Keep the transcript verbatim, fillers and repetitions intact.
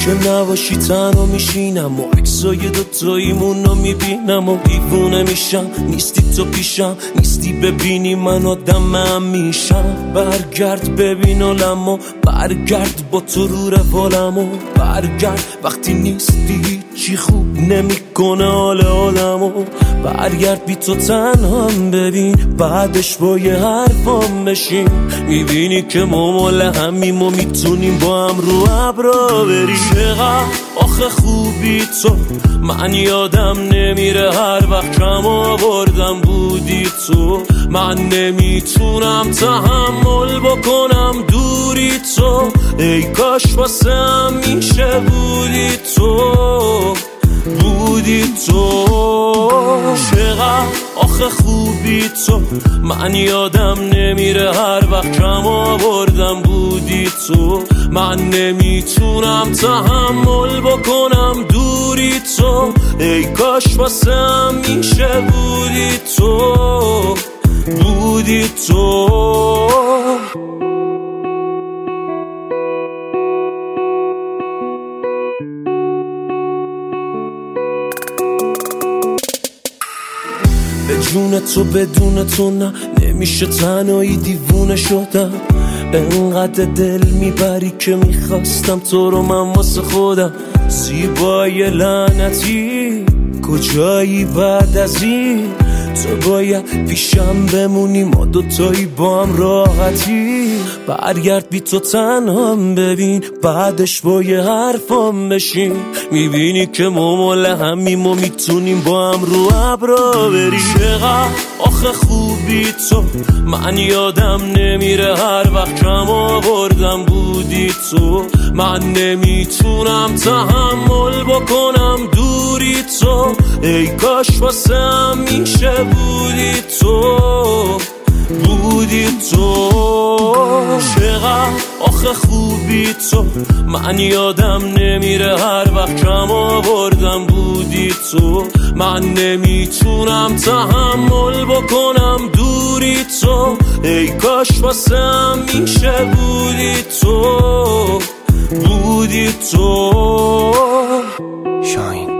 که نباشی تنها میشینم و عکسای دوتاییمون رو میبینم و دیوونه میشم. نیستی تو پیشم، نیستی ببینی من آدمم میشم. برگرد ببین عالمو، برگرد با تو رو روالمو، برگرد وقتی نیستی چی خوب نمیکنه حال آدمو. برگرد بی تو تنهام ببین، بعدش با یه حرفام بشین. میبینی که ما مال همیم و میتونیم با هم رو ابرا بریم. چقدر آخه خوبی تو، من یادم نمیره هر وقت کم آوردم بودی تو. من نمیتونم تحمل بکنم دوری تو، ای کاش واسه همیشه بودی تو، بودی تو. چقدر آخه خوبی تو، من یادم نمیره هر وقت کم آوردم بودی تو. من نمیتونم تحمل بکنم دوری تو، ای کاش واسه همیشه بودی تو، بودی تو. به جون تو بدون تو نه نمیشه، تنهایی دیوونه شدم. انقدر دل میبری که میخواستم تو رو من واسه خودم. زیبای لعنتی کجایی بعد از این؟ تو باید پیشم بمونی، ما دوتایی با هم راحتی. برگرد بی تو تنهام ببین، بعدش با یه حرفام بشین. میبینی که ما مال همیم و میتونیم با هم رو ابرا بریم. چقدر آخه خوبی تو، من یادم نمیره هر وقت کم آوردم بودی تو. من نمیتونم تحمل بکنم دوری تو، ای کاش واسه همیشه بودی تو، بودی تو. چقدر آخه خوبی تو، من یادم نمیره هر وقت کم آوردم بودی تو. من نمیتونم تحمل بکنم دوری تو، ای کاش واسه همیشه بودی تو، بودی تو. شاهین.